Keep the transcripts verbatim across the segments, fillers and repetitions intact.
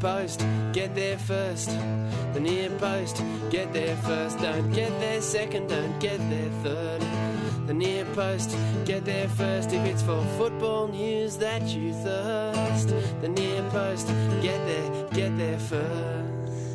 post, get there first. The near post, get there first. Don't get there second, don't get there third. The near post, get there first. If it's for football news that you thirst. The near post, get there, get there first.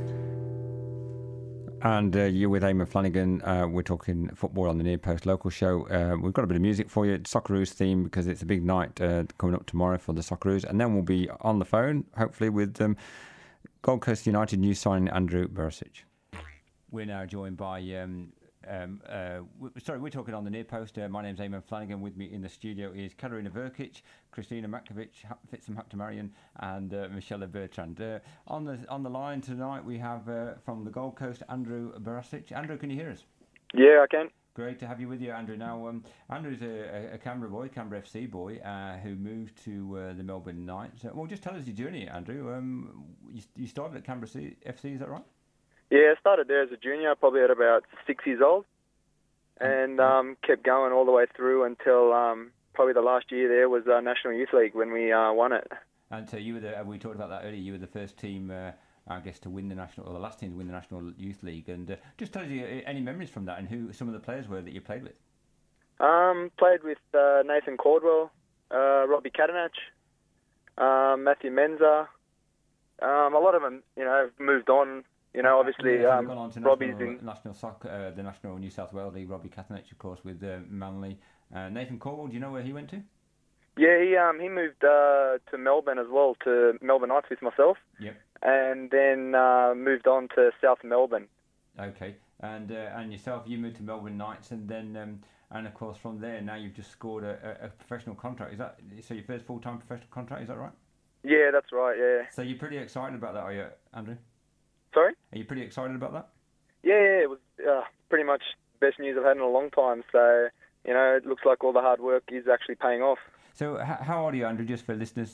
And uh, you're with Eamon Flanagan. Uh, we're talking football on the Near Post local show. Uh, we've got a bit of music for you, Socceroos theme, because it's a big night uh, coming up tomorrow for the Socceroos. And then we'll be on the phone, hopefully, with um, Gold Coast United new signing Andrew Barisic. We're now joined by... Um, Um, uh, w- sorry, we're talking on the Near Post. Uh, my name's Eamon Flanagan. With me in the studio is Katarina Verkic, Christina Matkovic, Fitzum Haptamarian, and uh, Michelle Bertrand. Uh, on the on the line tonight, we have uh, from the Gold Coast Andrew Barisic. Andrew, can you hear us? Yeah, I can. Great to have you with you, Andrew. Now, um, Andrew's a, a Canberra boy, Canberra F C boy, uh, who moved to uh, the Melbourne Knights. Uh, well, just tell us your journey, Andrew. Um, you, you started at Canberra C- F C, is that right? Yeah, I started there as a junior, probably at about six years old, and um, kept going all the way through until um, probably the last year there was uh, National Youth League when we uh, won it. And so you were the, we talked about that earlier, you were the first team, uh, I guess, to win the National, or the last team to win the National Youth League. And uh, just tell us uh, any memories from that and who some of the players were that you played with. Um, played with uh, Nathan Caldwell, uh, Robbie Catanach, um, Matthew Menza. Um, a lot of them, you know, have moved on. You know, obviously, yeah, um, gone on to Robbie's national, in... national soccer, uh, the National New South Wales League, Robbie Catanach, of course, with uh, Manly. Uh, Nathan Caldwell, do you know where he went to? Yeah, he um he moved uh, to Melbourne as well, to Melbourne Knights with myself. Yep. And then uh, moved on to South Melbourne. Okay. And uh, and yourself, you moved to Melbourne Knights, and then um, and of course from there now you've just scored a, a, a professional contract. Is that so? Your first full time professional contract? Is that right? Yeah, that's right. Yeah. So you're pretty excited about that, are you, Andrew? Sorry? Are you pretty excited about that? Yeah, yeah, it was uh, pretty much best news I've had in a long time. So, you know, it looks like all the hard work is actually paying off. So h- how old are you, Andrew, just for listeners?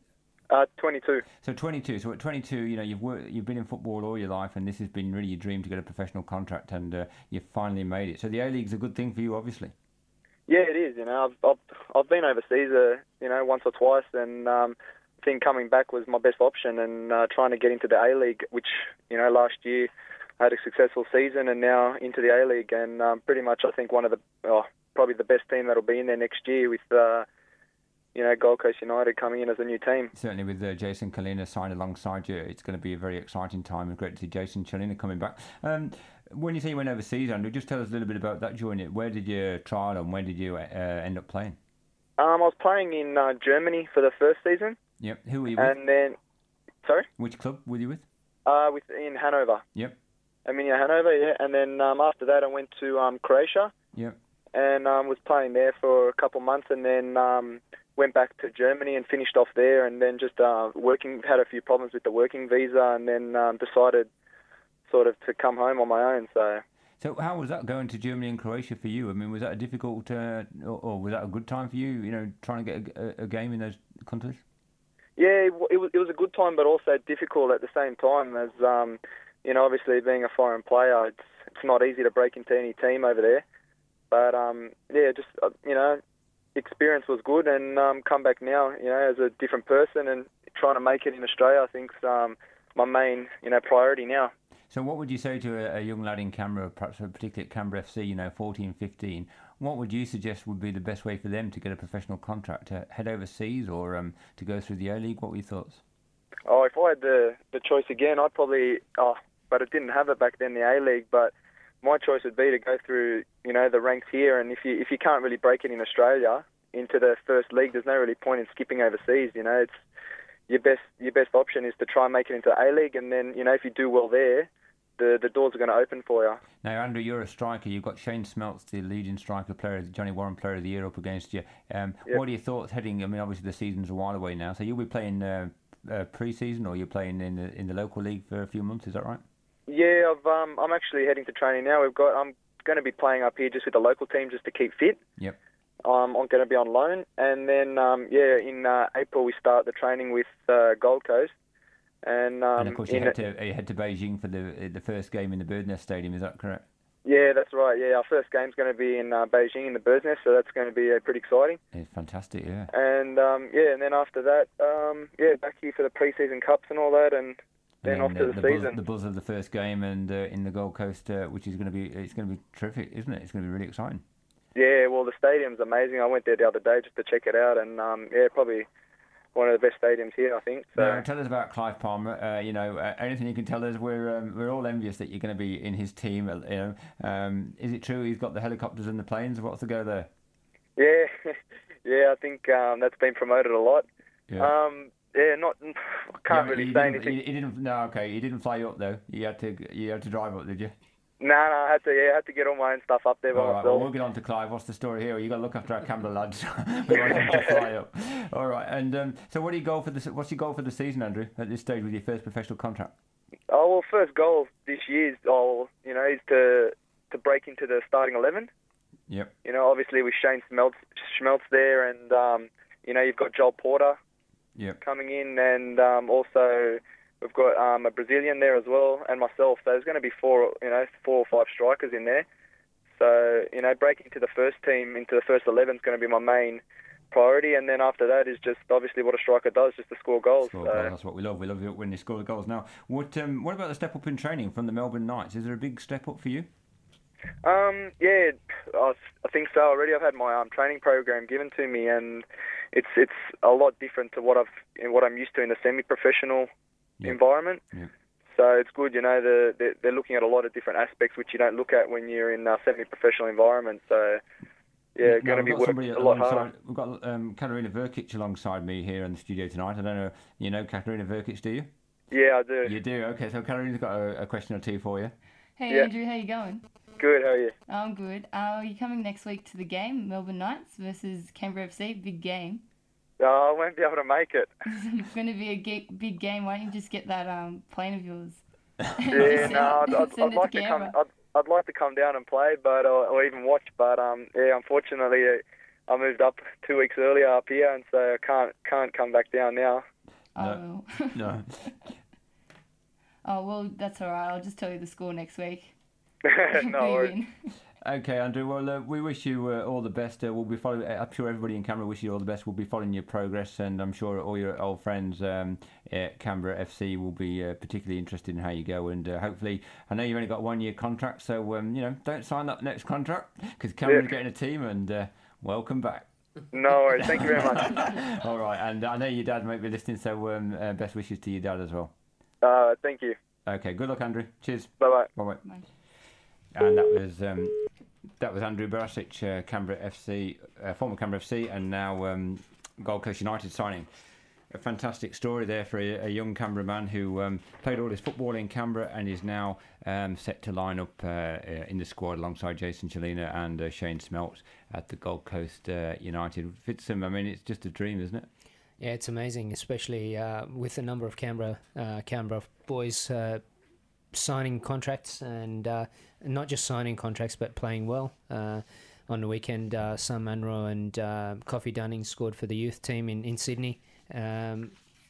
Uh, twenty-two. So twenty-two. So at twenty-two, you know, you've worked, you've been in football all your life, and this has been really your dream to get a professional contract, and uh, you've finally made it. So the A-League's a good thing for you, obviously. Yeah, it is. You know, I've I've, I've been overseas, uh, you know, once or twice, and um, I think coming back was my best option, and uh, trying to get into the A-League, which, you know, last year I had a successful season, and now into the A-League, and um, pretty much I think one of the, oh, probably the best team that'll be in there next year with, uh, you know, Gold Coast United coming in as a new team. Certainly with uh, Jason Kalina signed alongside you, it's going to be a very exciting time, and great to see Jason Kalina coming back. Um, when you say you went overseas, Andrew, just tell us a little bit about that journey. Where did you trial and when did you uh, end up playing? Um, I was playing in uh, Germany for the first season. Yep. Who were you with? And then, sorry? Which club were you with? Uh, with in Hanover. Yep. Arminia Hanover, yeah. And then um, after that, I went to um, Croatia. Yep. And um, was playing there for a couple months, and then um, went back to Germany and finished off there, and then just uh, working, had a few problems with the working visa, and then um, decided sort of to come home on my own. So. So how was that going to Germany and Croatia for you? I mean, was that a difficult, uh, or, or was that a good time for you? You know, trying to get a, a game in those countries. Yeah, it, it was. It was a good time, but also difficult at the same time. As um, you know, obviously being a foreign player, it's it's not easy to break into any team over there. But um, yeah, just uh, you know, experience was good, and um, come back now, you know, as a different person and trying to make it in Australia. I think um, my main, you know, priority now. So what would you say to a, a young lad in Canberra, perhaps particularly at Canberra F C, you know, fourteen, fifteen, what would you suggest would be the best way for them to get a professional contract, to head overseas or um, to go through the A-League? What were your thoughts? Oh, if I had the, the choice again, I'd probably, oh, but I didn't have it back then, the A-League, but my choice would be to go through, you know, the ranks here, and if you if you can't really break it in Australia into the first league, there's no really point in skipping overseas, you know, it's your best your best option is to try and make it into A-League, and then, you know, if you do well there, the the doors are going to open for you. Now, Andrew, you're a striker. You've got Shane Smeltz, the leading striker player, the Johnny Warren Player of the Year, up against you. Um, yep. What are your thoughts heading? I mean, obviously the season's a while away now, so you'll be playing uh, uh, pre-season, or you're playing in the in the local league for a few months. Is that right? Yeah, I've um I'm actually heading to training now. We've got I'm going to be playing up here just with the local team just to keep fit. Yep. Um, I'm going to be on loan, and then um yeah in uh, April we start the training with uh, Gold Coast. And, um, and of course, you head, to, you head to Beijing for the the first game in the Bird Nest Stadium, is that correct? Yeah, that's right. Yeah, our first game's going to be in uh, Beijing in the Bird's Nest, so that's going to be uh, pretty exciting. It's fantastic, yeah. And um, yeah, and then after that, um, yeah, back here for the pre-season cups and all that, and then, and then off to the, the season. Buzz, the buzz of the first game and uh, in the Gold Coast, uh, which is going to be it's going to be terrific, isn't it? It's going to be really exciting. Yeah, well, the stadium's amazing. I went there the other day just to check it out, and um, yeah, probably one of the best stadiums here, I think. So. Now, tell us about Clive Palmer. Uh, you know, uh, anything you can tell us? We're um, we're all envious that you're going to be in his team. uh, You know, um, is it true he's got the helicopters and the planes? What's the go there? Yeah, yeah, I think um, that's been promoted a lot. Yeah. Um, yeah, not. I can't Yeah, really he say didn't- anything. He, he didn't. No, okay. He didn't fly you up though. You had to. You had to drive up, did you? No, no, I had to. Yeah, I had to get all my own stuff up there by All right. myself. Well, we'll get on to Clive. What's the story here? You got to look after our Canberra lads. We want him to fly up. All right. And um, so, what do you go for the? What's your goal for the season, Andrew? At this stage, with your first professional contract? Oh well, first goal this year is, oh, you know, is to to break into the starting eleven. Yep. You know, obviously with Shane Schmeltz, Schmeltz there, and um, you know, you've got Joel Porter Yep. coming in, and um, also we've got um, a Brazilian there as well, and myself. So there's going to be four, you know, four or five strikers in there. So you know, breaking to the first team, into the first eleven is going to be my main priority, and then after that is just obviously what a striker does, just to score goals. Score so. goals, that's what we love. We love it when they score the goals. Now, what um, what about the step up in training from the Melbourne Knights? Is there a big step up for you? Um, yeah, I, I think so. Already, I've had my um, training program given to me, and it's it's a lot different to what I've in what I'm used to in the semi-professional Yep. environment. Yep. So it's good, you know. The, they're, they're looking at a lot of different aspects which you don't look at when you're in a semi-professional environment. So yeah, Now, going to we've be got work somebody a lot harder. alongside. We've got um, Katarina Verkic alongside me here in the studio tonight. I don't know, you know Katarina Verkic, do you? Yeah, I do. You do. Okay, so Katarina's got a, a question or two for you. Hey Yeah. Andrew, how you going? Good. How are you? I'm good. Uh, are you coming next week to the game, Melbourne Knights versus Canberra F C? Big game. Oh, I won't be able to make it. It's going to be a ge- big game. Why don't you just get that um, plane of yours? Yeah, no, I'd, I'd, Send I'd it like to to come. Canberra. I'd, I'd like to come down and play, but or, or even watch. But um, yeah, unfortunately, I moved up two weeks earlier up here, and so I can't can't come back down now. Oh, No. well. No. Oh, well, that's all right. I'll just tell you the score next week. No Who you worries. win. Okay, Andrew. Well, uh, we wish you uh, all the best. Uh, we'll be following. I'm sure everybody in Canberra wishes you all the best. We'll be following your progress, and I'm sure all your old friends um, at Canberra F C will be uh, particularly interested in how you go. And uh, hopefully, I know you've only got a one-year contract, so um, you know, don't sign that next contract because Canberra's Yeah. getting a team. And uh, welcome back. No worries. Thank you very much. All right, and I know your dad might be listening, so um, uh, best wishes to your dad as well. Uh, thank you. Okay, good luck, Andrew. Cheers. Bye bye. Bye bye. Bye. And that was um, that was Andrew Barasic, uh, Canberra F C, uh, former Canberra F C, and now um, Gold Coast United signing. A fantastic story there for a, a young Canberra man who um, played all his football in Canberra and is now um, set to line up uh, uh, in the squad alongside Jason Chelina and uh, Shane Schmeltz at the Gold Coast uh, United. Fitsum, I mean, it's just a dream, isn't it? Yeah, it's amazing, especially uh, with the number of Canberra uh, Canberra boys uh, signing contracts, and uh, not just signing contracts, but playing well. Uh, on the weekend, uh, Sam Munro and uh, Coffee Dunning scored for the youth team in, in Sydney, um,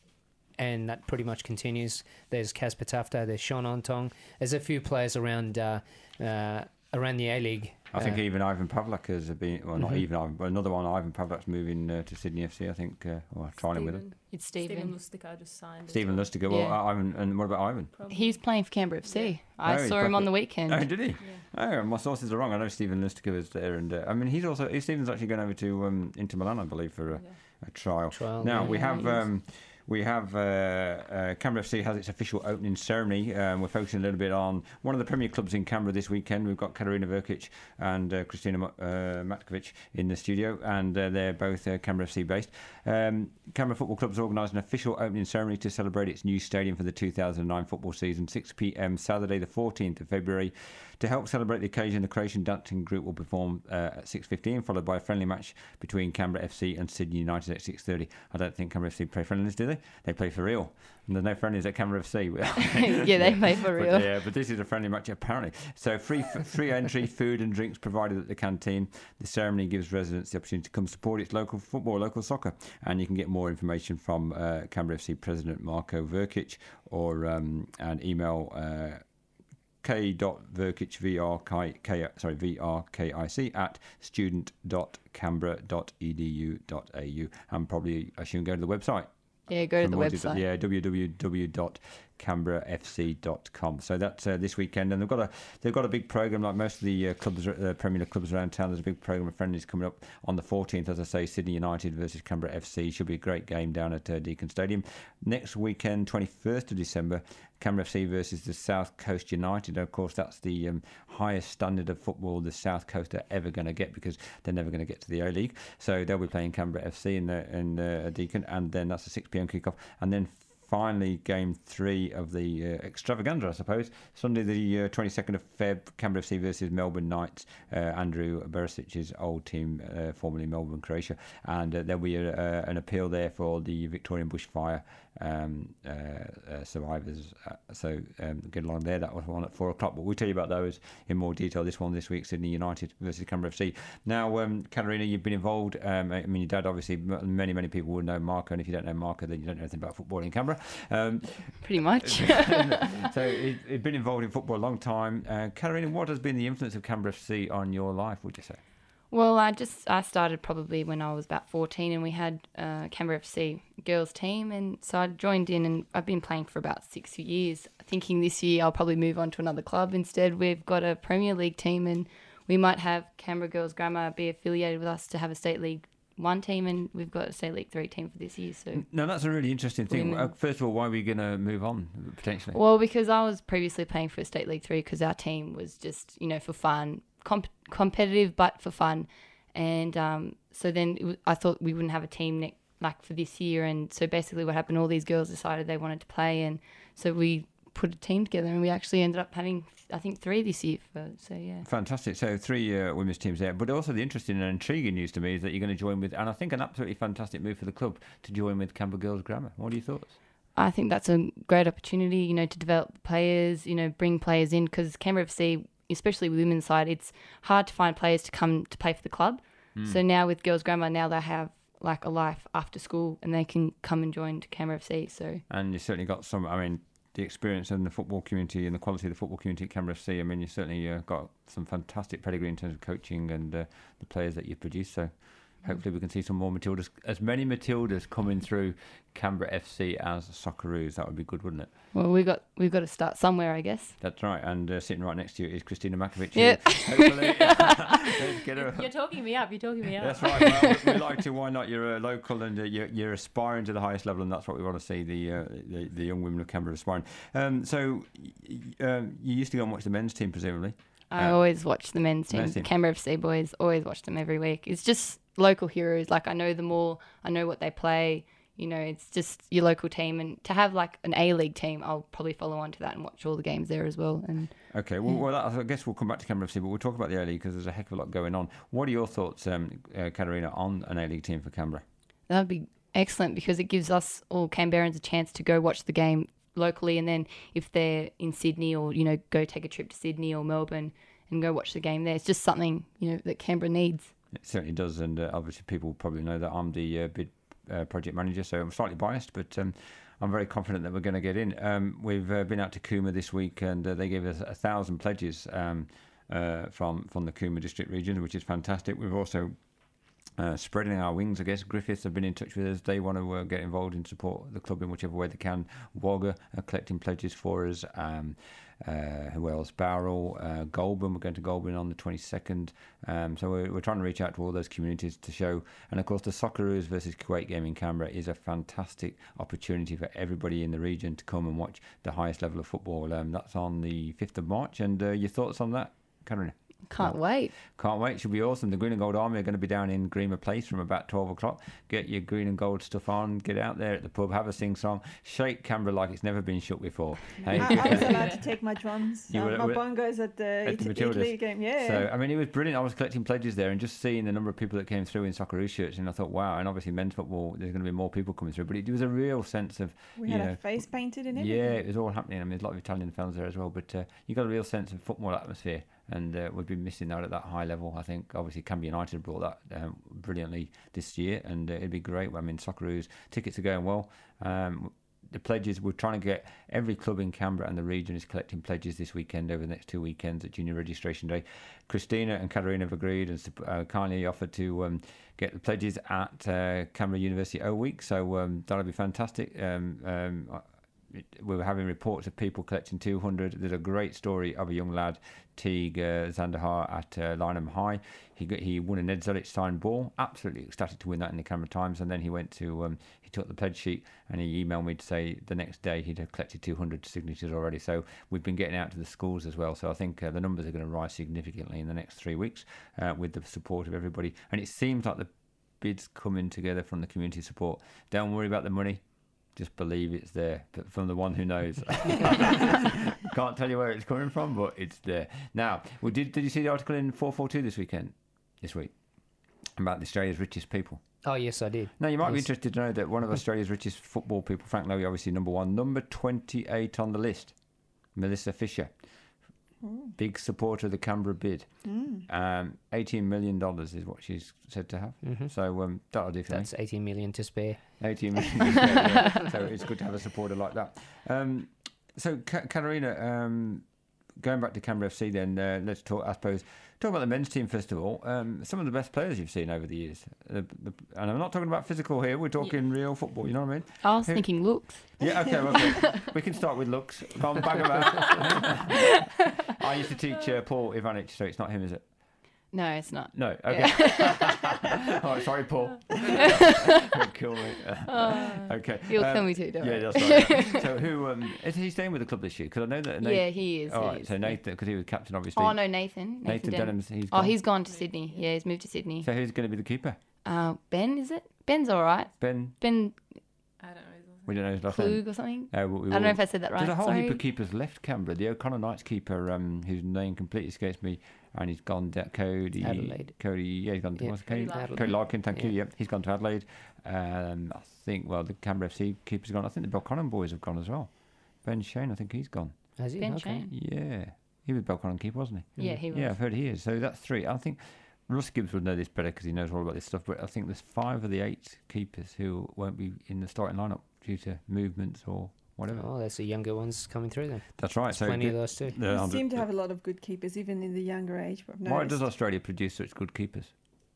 and that pretty much continues. There's Casper Tafta, there's Sean Ontong. There's a few players around uh, uh, around the A-League. I think uh, even Ivan Pavlak has been, well, not Mhm. even Ivan, but another one, Ivan Pavlak's moving uh, to Sydney F C, I think, uh, or trying with him. It's Stephen. Stephen Lustica just signed. as Stephen well. Lustiger, well, Yeah. uh, Ivan, and what about Ivan? Probably. He's playing for Canberra F C. I Oh, he's saw him on back the with- weekend. Oh, did he? Oh, my sources are wrong. I know Stephen Lustiger was there, and uh, I mean, he's also Stephen's actually going over to um, Inter Milan, I believe, for a, Yeah. a trial. Trial, Now yeah. we Yeah, have he is. um, we have uh, uh, Canberra F C has its official opening ceremony. Um, we're focusing a little bit on one of the Premier clubs in Canberra this weekend. We've got Katarina Verkic and uh, Christina Ma- uh, Matkovic in the studio, and uh, they're both uh, Canberra F C based. Um, Canberra Football Club has organised an official opening ceremony to celebrate its new stadium for the two thousand nine football season, six p.m. Saturday the fourteenth of February. To help celebrate the occasion, the Croatian dancing group will perform uh, at six fifteen, followed by a friendly match between Canberra F C and Sydney United at six thirty. I don't think Canberra F C play friendlies, do they? They play for real. And there's no friendlies at Canberra F C. Yeah, they play for But, real. yeah, but this is a friendly match apparently. So free free entry, food and drinks provided at the canteen. The ceremony gives residents the opportunity to come support its local football, local soccer. And you can get more information from uh, Canberra F C President Marco Verkic or um, and email uh, k.verkic, V R K, K, sorry, V R K I C, at student dot canberra dot e d u dot a u. And probably, I should go to the website. Yeah, go to the more website. detail- Yeah, w w w dot canberra f c dot com. So that's uh, this weekend, and they've got a they've got a big program like most of the uh, clubs, uh, Premier League clubs around town. There's a big program of friendlies coming up on the fourteenth. As I say, Sydney United versus Canberra F C should be a great game down at uh, Deakin Stadium. Next weekend, twenty-first of December, Canberra F C versus the South Coast United. Of course, that's the um, highest standard of football the South Coast are ever going to get, because they're never going to get to the A League. So they'll be playing Canberra F C in the in uh, Deakin, and then that's a six p m kickoff, and then finally, game three of the uh, extravaganza, I suppose. Sunday, the uh, twenty-second of February, Canberra F C versus Melbourne Knights, uh, Andrew Beresic's old team, uh, formerly Melbourne Croatia. And uh, there'll be a, uh, an appeal there for the Victorian bushfire um, uh, uh, survivors. Uh, so um, get along there. That was one at four o'clock. But we'll tell you about those in more detail. This one this week, Sydney United versus Canberra F C. Now, um, Katarina, you've been involved. Um, I mean, your dad, obviously, many, many people would know Marco. And if you don't know Marco, then you don't know anything about football in Canberra. Um, Pretty much. so he, he'd been involved in football a long time. Uh, Katarina, what has been the influence of Canberra F C on your life, would you say? Well, I just I started probably when I was about fourteen, and we had uh, Canberra F C girls team, and so I joined in, and I've been playing for about six years, thinking this year I'll probably move on to another club. Instead, we've got a Premier League team, and we might have Canberra Girls Grammar be affiliated with us to have a State League One team, and we've got a State League Three team for this year. So no, that's a really interesting thing. Women. Uh, first of all, why are we going to move on potentially? Well, because I was previously playing for State League Three, because our team was just, you know, for fun, comp- competitive but for fun, and um, so then it was, I thought we wouldn't have a team ne- like for this year, and so basically what happened, all these girls decided they wanted to play, and so we put a team together, and we actually ended up having, I think, three this year. For, so yeah, fantastic. So three uh, women's teams there. But also the interesting and intriguing news to me is that you're going to join with, and I think an absolutely fantastic move for the club, to join with Canberra Girls Grammar. What are your thoughts? I think that's a great opportunity, you know, to develop players, you know, bring players in, because Canberra F C, especially with women's side, it's hard to find players to come to play for the club. Mm. So now with Girls Grammar, now they have like a life after school, and they can come and join to Canberra F C. So and you certainly got some, I mean, the experience in the football community and the quality of the football community at Canberra F C. I mean, you certainly uh, got some fantastic pedigree in terms of coaching and uh, the players that you've produced. So hopefully we can see some more Matildas, as many Matildas coming through Canberra F C as Socceroos. That would be good, wouldn't it? Well, we got we've got to start somewhere, I guess. That's right. And uh, sitting right next to you is Christina Makovic. Yeah. Hopefully, let's get her. You're talking me up. You're talking me up. That's right. Well, we, we like to. Why not? You're a local, and uh, you're, you're aspiring to the highest level, and that's what we want to see the uh, the, the young women of Canberra aspiring. Um, so um, you used to go and watch the men's team, presumably. I uh, always watch the men's team. men's team. Canberra F C boys, always watch them every week. It's just local heroes. Like, I know them all. I know what they play. You know, it's just your local team. And to have like an A-League team, I'll probably follow on to that and watch all the games there as well. And Okay, well, well that, I guess we'll come back to Canberra F C, but we'll talk about the A-League because there's a heck of a lot going on. What are your thoughts, um, uh, Katarina, on an A-League team for Canberra? that would be excellent, because it gives us all Canberrans a chance to go watch the game locally, and then if they're in Sydney, or, you know, go take a trip to Sydney or Melbourne and go watch the game there. It's just something, you know, that Canberra needs. It certainly does, and uh, obviously people probably know that I'm the uh, bid uh, project manager, so I'm slightly biased, but um, I'm very confident that we're going to get in. Um, we've uh, been out to Cooma this week, and uh, they gave us a thousand pledges um, uh, from from the Cooma district region, which is fantastic. We've also uh, spreading our wings, I guess. Griffiths have been in touch with us. They want to uh, get involved and support the club in whichever way they can. Wagga are collecting pledges for us. Um, Uh, who else? Bowral, uh, Goulburn. We're going to Goulburn on the twenty-second. Um, so we're, we're trying to reach out to all those communities to show. And of course, the Socceroos versus Kuwait game in Canberra is a fantastic opportunity for everybody in the region to come and watch the highest level of football. Um, that's on the fifth of March. And uh, your thoughts on that, Katarina? Can't wait. Can't wait. Should be awesome. The Green and Gold Army are going to be down in Greener Place from about twelve o'clock. Get your green and gold stuff on. Get out there at the pub. Have a sing-song. Shake Canberra like it's never been shook before. Hey? I, I was allowed to take my drums. You Uh, were- my were- bongos at the, at the It- Matildas. Italy game. Yeah. So, I mean, it was brilliant. I was collecting pledges there and just seeing the number of people that came through in Socceroos shirts, and I thought, wow. And obviously men's football, there's going to be more people coming through. But it was a real sense of, we you had know, a face painted in it. yeah, it was all happening. I mean, there's a lot of Italian fans there as well, but uh, you got a real sense of football atmosphere, and uh, we've been missing out at that high level. I think obviously Canberra United brought that um, brilliantly this year, and uh, it'd be great. I mean, Socceroos tickets are going well. Um, the pledges, we're trying to get every club in Canberra and the region is collecting pledges this weekend over the next two weekends at Junior Registration Day. Christina and Katarina have agreed and uh, kindly offered to um, get the pledges at uh, Canberra University O Week, so um, that'll be fantastic. Um, um, we were having reports of people collecting two hundred. There's a great story of a young lad, Teague uh, Zandahar at uh, Lynham High. He got, he won a Ned Zelic signed ball. Absolutely ecstatic to win that in the Canberra Times. And then he went to um, he took the pledge sheet and he emailed me to say the next day he'd have collected two hundred signatures already. So we've been getting out to the schools as well. So I think uh, the numbers are going to rise significantly in the next three weeks uh, with the support of everybody. And it seems like the bids coming together from the community support. Don't worry about the money. Just believe it's there, but from the one who knows. Can't tell you where it's coming from, but it's there. Now, well, did did you see the article in four forty-two this weekend, this week, about Australia's richest people? Oh, yes, I did. Now, you might yes. be interested to know that one of Australia's richest football people, Frank Lowy, obviously number one, number twenty-eight on the list, Melissa Fisher. Mm. Big supporter of the Canberra bid. Mm. Um, eighteen million dollars is what she's said to have. Mm-hmm. So um, that'll do for me. That's eighteen million to spare. eighteen million to spare, yeah. So it's good to have a supporter like that. Um, so, Ka- Katarina, um, going back to Canberra F C then, uh, let's talk, I suppose, talk about the men's team first of all. Um, some of the best players you've seen over the years. Uh, the, and I'm not talking about physical here, we're talking yeah. real football, you know what I mean? I was Who, thinking looks. Yeah, okay, okay. We can start with looks. Come on, bang them out. I used to teach uh, Paul Ivanic, so it's not him, is it? No, it's not. No, okay. Yeah. All right, sorry, Paul. He'll kill me. Oh, okay. He'll um, kill me too, don't Yeah, worry. that's right. So who, um, is he staying with the club this year? Because I know that Nathan... Yeah, he is. All he right, is. so Nathan, because he was captain, obviously. Oh, no, Nathan. Nathan, Nathan Denham. Denham's, he's Oh, gone. he's gone to Sydney. Yeah, he's moved to Sydney. So who's going to be the keeper? Uh, Ben, is it? Ben's all right. Ben... Ben I don't know. his last We don't know his last Klug name. or something. Uh, we, we I don't know if I said that right. There's a whole Sorry. heap of keepers left Canberra. The O'Connor Knights keeper, um, whose name completely escapes me, and he's gone to Cody. Adelaide. Cody, yeah, he's gone to Yeah. what's it, Cody, Cody Larkin. Cody Larkin, thank Yeah. you. Yep, he's gone to Adelaide. Um, I think, well, the Canberra F C keeper's gone. I think the Belconnen boys have gone as well. Ben Shane, I think he's gone. Has he? Ben Okay. Shane. Yeah, he was Belconnen keeper, wasn't he? Yeah, he was. Yeah, I've heard he is. So that's three. I think Russ Gibbs would know this better because he knows all about this stuff. But I think there's five of the eight keepers who won't be in the starting lineup due to movements or whatever. Oh, that's the younger ones coming through then. That's right. There's So plenty good- of those too. the We under- seem to have a lot of good keepers, even in the younger age. I've Why noticed. does Australia produce such good keepers?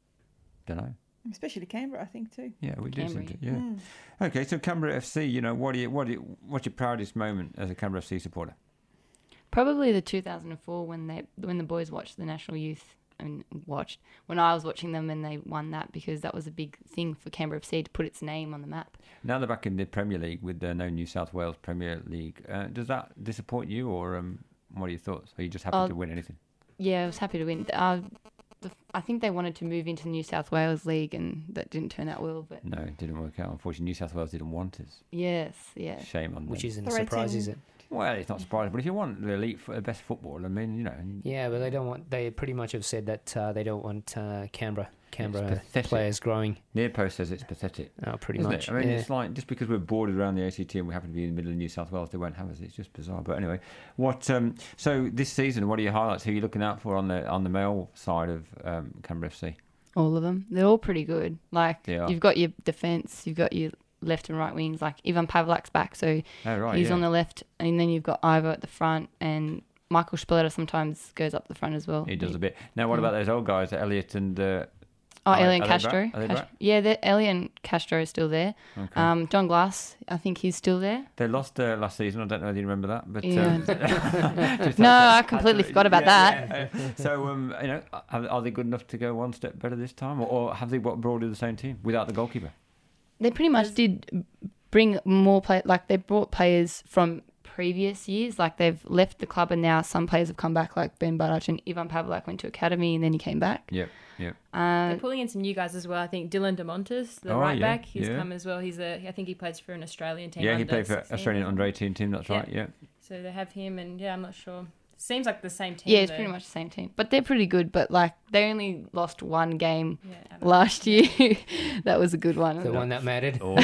Don't know. Especially Canberra, I think too. Yeah, we do. Canberra. Seem to, yeah. Mm. Okay, so Canberra F C. You know, what do you, what do you, what's your proudest moment as a Canberra F C supporter? Probably the two thousand four when they when the boys watched the national youth and watched when I was watching them and they won that because that was a big thing for Canberra F C to put its name on the map. Now they're back in the Premier League with the no New South Wales Premier League. Uh, does that disappoint you, or um, what are your thoughts? Are you just happy Oh, to win anything? Yeah, I was happy to win. Uh, the, I think they wanted to move into the New South Wales League and that didn't turn out well. But No, it didn't work out. Unfortunately, New South Wales didn't want us. yes, yeah. Shame on them. Which isn't a Threaten- surprise, is it? Well, it's not surprising, but if you want the elite, the best football, I mean, you know, Yeah, but they don't want. They pretty much have said that uh, they don't want uh, Canberra Canberra pathetic. players growing. Near Post says it's pathetic. Oh, pretty Isn't much. it? I mean, yeah. it's like just because we're bordered around the A C T and we happen to be in the middle of New South Wales, they won't have us. It's just bizarre. But anyway, what? Um, so this season, what are your highlights? Who are you looking out for on the on the male side of um, Canberra F C? All of them. They're all pretty good. Like They are. you've got your defence, you've got your left and right wings. Like Ivan Pavlak's back, so Oh right, he's yeah. on the left, and then you've got Ivor at the front, and Michael Spilletta sometimes goes up the front as well. He does a bit. Now, what Mm. about those old guys, Elliot and? Uh, Oh, Are- Elian are they Castro. back? Are they Cas- back? Yeah, they're- Elian Castro is still there. okay. Um, John Glass, I think he's still there. They lost uh, last season. I don't know if you remember that, but Yeah. um, just No, had I to- completely had to- forgot about yeah, that. yeah, uh, so, um, you know, are, are they good enough to go one step better this time, or, or have they got broadly the same team without the goalkeeper? They pretty much did bring more play. Like they brought players from previous years. Like they've left the club, and now some players have come back. Like Ben Barach and Ivan Pavlak went to academy, and then he came back. Yep, yep. Uh, They're pulling in some new guys as well. I think Dylan DeMontis, the Oh, right yeah, back, he's yeah. come as well. He's a, I think he plays for an Australian team. Yeah, he under played for sixteen. Australian under eighteen team. That's Yeah. right. Yeah. So they have him, and yeah, I'm not sure. Seems like the same team. yeah, it's though. pretty much the same team, but they're pretty good. But like they only lost one game Yeah, I don't know. last year. That was a good one. The one that mattered. Oh,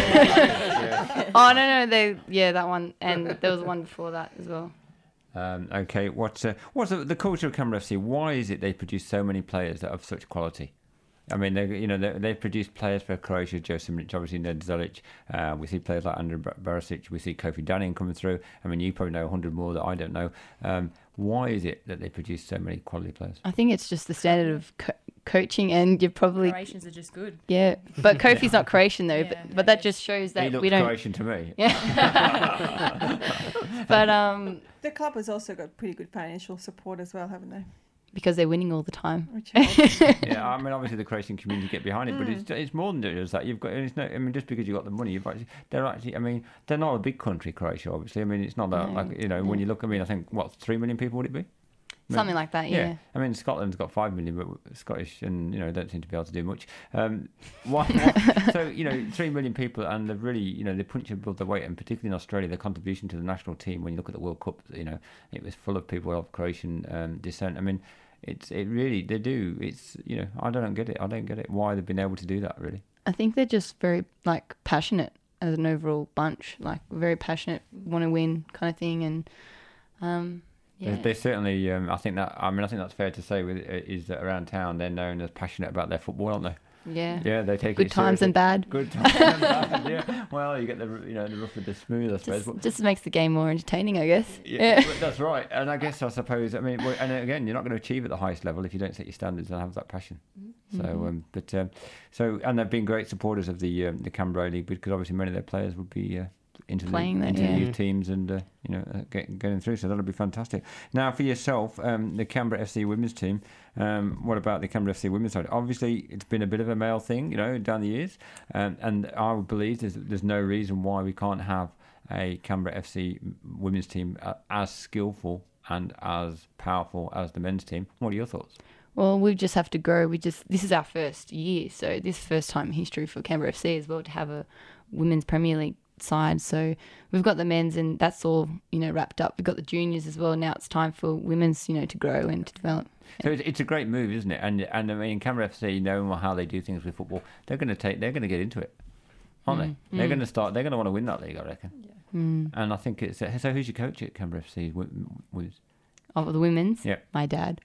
yeah. Oh no, no, they yeah that one, and there was one before that as well. Um, okay, what's uh, what's the, the culture of Canberra F C? Why is it they produce so many players that have such quality? I mean, they you know they, they've produced players for Croatia, Joe Simic, obviously Ned Zelic. Uh, we see players like Andrej Barisic. We see Kofi Danning coming through. I mean, you probably know a hundred more that I don't know. Um, why is it that they produce so many quality players? I think it's just the standard of co- coaching, and you're probably Croatians are just good. yeah. But Kofi's not Croatian though. Yeah, but but that just shows He that looks we don't. Croatian to me. Yeah. But um, The club has also got pretty good financial support as well, haven't they? because they're winning all the time. Which helps. Yeah, I mean, obviously the Croatian community get behind it, but it's it's more than just that. You've got it's no, I mean, just because you got the money, you've actually they're actually. I mean, they're not a big country, Croatia. Obviously, I mean, it's not that No, like you know when you look. I mean, I think what three million people would it be? I mean, Something like that, yeah. I mean, Scotland's got five million, but Scottish and you know don't seem to be able to do much. Um, why, why, so you know, three million people, and they've really you know they punch above their weight, and particularly in Australia, their contribution to the national team. When you look at the World Cup, you know, it was full of people of Croatian um, descent. I mean. It's it really they do. It's you know I don't get it. I don't get it. Why they've been able to do that really. I think they're just very like passionate as an overall bunch, like very passionate, want to win kind of thing, and um, yeah. They, they certainly. Um, I think that. I mean, I think that's fair to say. With is that around town they're known as passionate about their football, aren't they? Yeah. Yeah, they take Good it times seriously. and bad. Good times and bad. Yeah. Well, you get the you know the rough with the smooth, I suppose. Just, But, just makes the game more entertaining, I guess. yeah, but that's right. And I guess I suppose I mean, well, and again, you're not going to achieve at the highest level if you don't set your standards and have that passion. Mm-hmm. So, um, but um, so and they've been great supporters of the um, the Canberra League because obviously many of their players would be. Uh, into Playing the, that, into yeah. the youth teams and uh, you know uh, get, getting through, so that'll be fantastic. Now for yourself, um, the Canberra F C women's team. Um, what about the Canberra F C women's side? Obviously, it's been a bit of a male thing, you know, down the years, um, and I would believe there's, there's no reason why we can't have a Canberra F C women's team uh, as skillful and as powerful as the men's team. What are your thoughts? Well, we just have to grow. We just this is our first year, so this first time in history for Canberra F C as well to have a women's Premier League side. So we've got the men's and that's all, you know, wrapped up. We've got the juniors as well. Now it's time for women's, you know, to grow and to develop. So it's, it's a great move, isn't it? And and I mean, Canberra F C, knowing how they do things with football, they're going to take, they're going to get into it, aren't Mm. they? They're Mm. going to start. They're going to want to win that league, I reckon. Mm. And I think it's so. Who's your coach at Canberra F C? Was Of the women's, Yeah. my dad.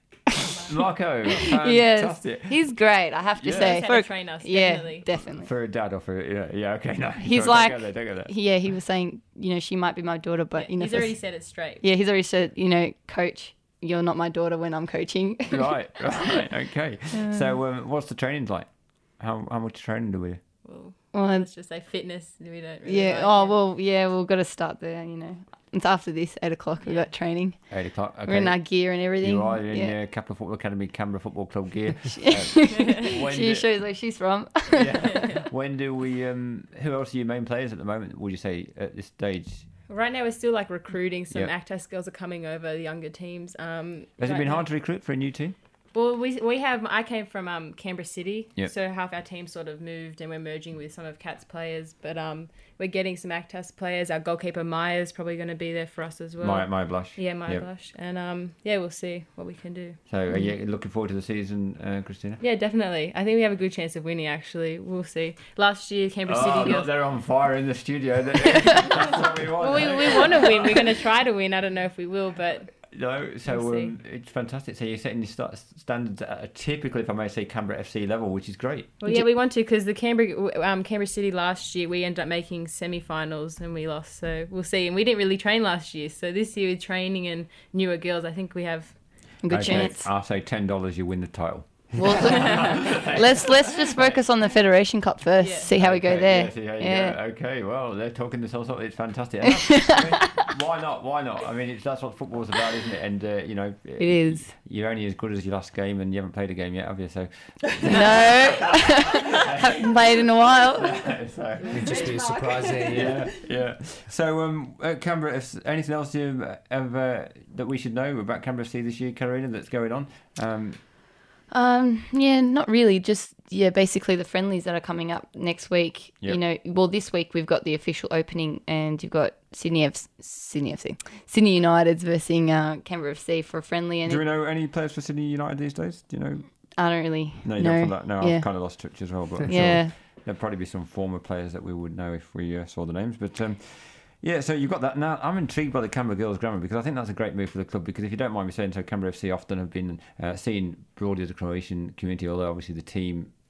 Marco? Yes, Fantastic. he's great. I have to Yeah. say, Knows how for to train us, yeah, definitely. definitely. For a dad or for yeah, yeah okay, no. He's Sorry, like, don't go there, don't go there. yeah, he was saying, you know, she might be my daughter, but you know, He's for- already said it straight. yeah, he's already said, you know, coach, you're not my daughter when I'm coaching. Right, right, okay. So, um, what's the training like? How how much training do we? Well, Well, let's just say fitness. We don't really yeah. like Oh it. well, yeah. We've got to start there. You know, it's after this eight o'clock. We've got training. Eight o'clock. Okay. We're in our gear and everything. You are in yeah. uh, Capital Football Academy, Canberra Football Club gear. Uh, when She do- shows where she's from. yeah. When do we? Um, who else are your main players at the moment? Would you say at this stage? Right now, we're still like recruiting. Some Yeah. Actas girls are coming over, the younger teams. Um, Has it right been now- hard to recruit for a new team? Well, we we have. I came from um, Canberra City, Yep. so half our team sort of moved, and we're merging with some of Cat's players. But um, we're getting some Actas players. Our goalkeeper Maya's probably going to be there for us as well. Maya, Maya Blush. Yeah, Maya Yep. Blush, and um, yeah, we'll see what we can do. So, are you looking forward to the season, uh, Christina? Yeah, definitely. I think we have a good chance of winning. Actually, we'll see. Last year, Canberra Oh, City look, girls. they're on fire in the studio. That's what we want. Well, we, we want to win. We're going to try to win. I don't know if we will, but No, so We'll see. um, it's fantastic. So you're setting your st- standards at a typical, if I may say, Canberra F C level, which is great. well, yeah, we want to because the Canberra um, Canberra City last year we ended up making semi-finals and we lost. So we'll see. And we didn't really train last year. So this year with training and newer girls, I think we have A good Okay, chance. I'll say ten dollars. You win the title. Well, let's let's just focus on the Federation Cup first. Yeah. See how we go Okay, there. Yeah, see how you Yeah. go. Okay, well, they're talking this also. It's fantastic. And that's- I mean, why not? Why not? I mean, it's, that's what football's about, isn't it? And, uh, you know, It is. You're only as good as your last game, and you haven't played a game yet, have you? So, No, haven't played in a while. so It'd just be a surprise there. Yeah. yeah, yeah. So, um, at Canberra, if, anything else you have, uh, that we should know about Canberra F C this year, Karina, that's going on? Um, Um, yeah, not really. Just yeah, basically the friendlies that are coming up next week. Yep. You know, well, this week we've got the official opening, and you've got Sydney F Sydney F C, Sydney United's versus uh, Canberra F C for a friendly. And do we know any players for Sydney United these days? Do you know? I don't really No, you know. don't for that. No, yeah. I've kind of lost touch as well. But I'm yeah. sure there'd probably be some former players that we would know if we uh, saw the names. But um, yeah, so you've got that. Now, I'm intrigued by the Canberra Girls Grammar because I think that's a great move for the club. Because if you don't mind me saying so, Canberra F C often have been uh, seen broadly as a Croatian community, although obviously the team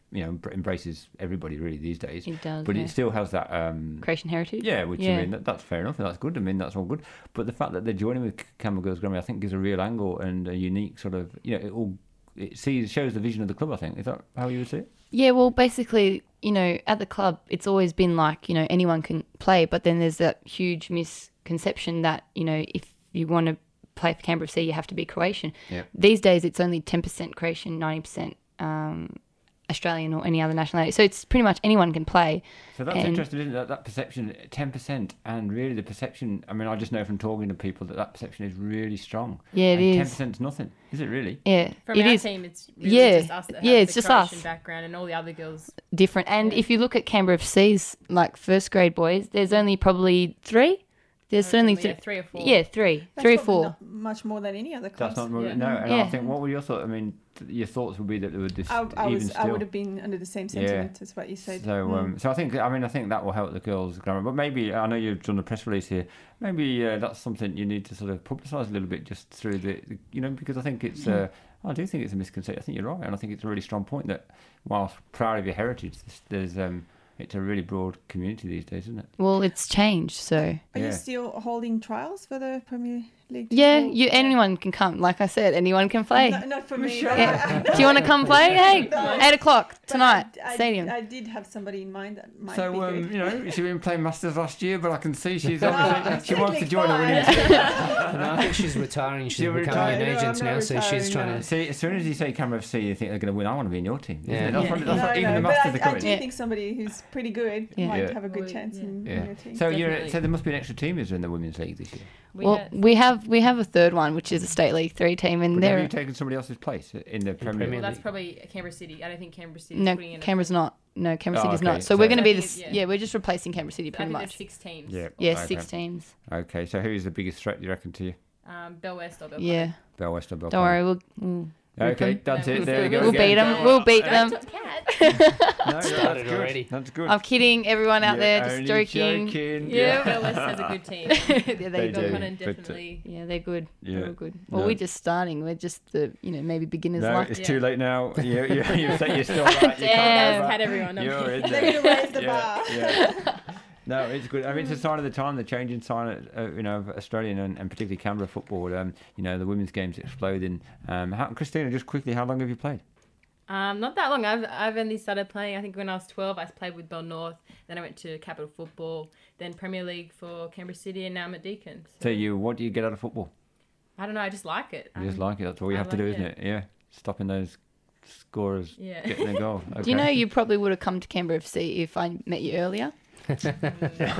you know embraces everybody really these days. It does, but yeah. it still has that um, Croatian heritage. yeah, which Yeah. I mean that, that's fair enough, and that's good. I mean that's all good. But the fact that they're joining with Canberra Girls Grammar, I think, gives a real angle and a unique sort of you know it all it sees shows the vision of the club. I think is that how you would see it? Yeah, well, basically, you know, at the club, it's always been like, you know, anyone can play, but then there's that huge misconception that, you know, if you want to play for Canberra F C, you have to be Croatian. Yeah. These days, it's only ten percent Croatian, ninety percent um, Australian or any other nationality. So it's pretty much anyone can play. So that's And- interesting, isn't it? That, that perception, ten percent, and really the perception. I mean, I just know from talking to people that that perception is really strong. Yeah, it and is. Ten percent's nothing, is it really? Yeah, From it our is team, it's really Yeah. just us that have Yeah, it's the just Croatian us. background, and all the other girls. different. And Yeah. if you look at Canberra F C's, like, first grade boys, there's only probably three. There's only yeah, three. three or four. Yeah, three. That's three or probably four. not much more than any other clubs. That's not Yeah. no. And I Yeah. think what were your thoughts? I mean, th- your thoughts would be that there would this I, I even was, still. I would have been under the same Yeah. sentiment as what you said. So, Mm. um, so I think, I mean, I think that will help the girls' grammar. But maybe, I know you've done a press release here. Maybe uh, that's something you need to sort of publicise a little bit, just through the, the you know, because I think it's, uh, I do think it's a misconception. I think you're right, and I think it's a really strong point that, whilst proud of your heritage, there's, there's um, it's a really broad community these days, isn't it? Well, it's changed, so. Are Yeah. you still holding trials for the Premier League? Yeah, Well, you anyone can come. Like I said, anyone can play. No, not for me. Yeah. Do you want to come play? Hey, No. eight o'clock But tonight, I, I, stadium. I did have somebody in mind that might So, be um, good. you know, she's been playing Masters last year, but I can see she's No, obviously, she wants to join a fine. winning team. No, I think she's retiring. She's She'll becoming retire. an No, agent I'm now, not so she's retiring, trying no. to. See, as soon as you say Canberra F C, you think they're going to win. I want to be in your team. Isn't Yeah. it? That's Yeah. what, that's no, what even no, the but Masters I, are I coming. do Yeah. think somebody who's pretty good Yeah. might Yeah. have a good Well, chance yeah. in, Yeah. in your team. So you're Definitely. so there must be an extra team is in the women's league this year. We Well, had- we have we have a third one, which is a state league three team, and But have they're you taken somebody else's place in the Premier Premier League? well, that's probably Canberra City. I don't think Canberra City. no putting in a- Canberra's not. No, Canberra Oh, City's okay. not. So, So- we're going to be I think this. it's- Yeah. yeah. we're just replacing Canberra City I pretty think much. there's six teams. Yeah. Yeah, okay. six teams. Okay, so who's the biggest threat, do you reckon, to you? Um, Bell West or Bell Yeah. Bell West or Bell Don't worry, we'll. we'll Okay, we'll- that's No, it. we'll- There you go. We'll again. beat them. Don't We'll worry. beat them. No, no, Started that's good. already. That's good. I'm kidding. Everyone out there, just only joking. joking. Yeah. Bell West has a good team. yeah, They they do. go. Conan but, uh, definitely. Yeah, they're good. Yeah. They're all good. Well, No. we're just starting. We're just the you know maybe beginners No, luck. it's Yeah. too late now. You, you, you say you're still right. You Damn. can't go back. Had everyone. no. You're in They're there. going to raise the Yeah, bar. yeah. No, it's good. I mean, it's a sign of the time, the changing sign, uh, you know, of Australian and, and particularly Canberra football. Um, you know, the women's game's exploding. Um, how, Christina, just quickly, how long have you played? Um, not that long. I've I've only started playing. I think when I was twelve, I played with Bell North. Then I went to Capital Football. Then Premier League for Canberra City, and now I'm at Deakin. So, So you, what do you get out of football? I don't know. I just like it. You just Um, like it. That's all you I have to do, like isn't it? Yeah, stopping those scorers Yeah. getting a goal. Okay. Do you know you probably would have come to Canberra F C if I met you earlier? Do you know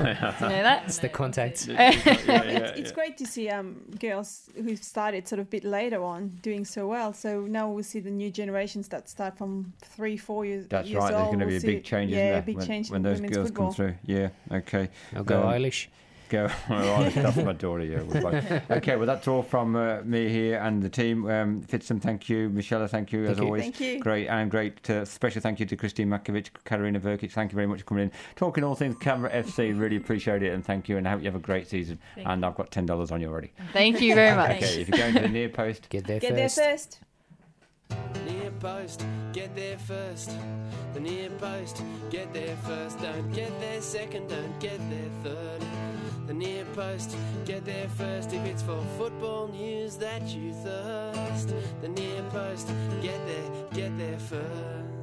that? It's the contacts. Yeah, yeah, It's, it's yeah. great to see um, girls who've started sort of a bit later on doing so well. So now we'll see the new generations that start from three, four years, That's years right. There's old. going to be We'll a see- big change, yeah, isn't there? a big when, change when in those women's girls football. come through. Yeah. Okay. I'll go Um, Eilish. Go. Well, that's my daughter. Yeah. we're fine. Okay. Well, that's all from uh, me here and the team. Um, Fitzum, thank you. Michelle, thank you as Thank you. always. Thank you. Great and great. Uh, special thank you to Christine Makovic, Katarina Verkic. Thank you very much for coming in, talking all things Canberra F C. Really appreciate it and thank you. And I hope you have a great season. Thank and I've got ten dollars on you already. Thank you very much. Okay. If you're going to the near post. Get there Get there first. first. Near post, get there first. The near post, get there first. Don't get there second, don't get there third. The near post, get there first. If it's for football news that you thirst. The near post, get there, get there first.